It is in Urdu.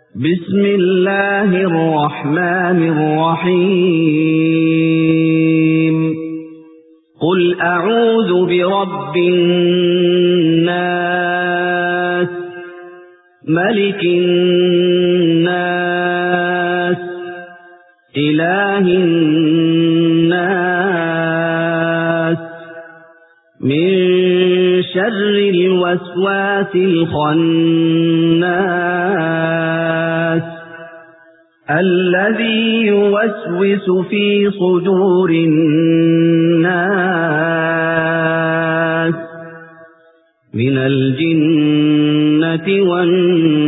بسم الله الرحمن الرحيم قل أعوذ برب الناس ملك الناس إله الناس من شر الوسواس الخناس الذي يوسوس في صدور الناس من الجنة والناس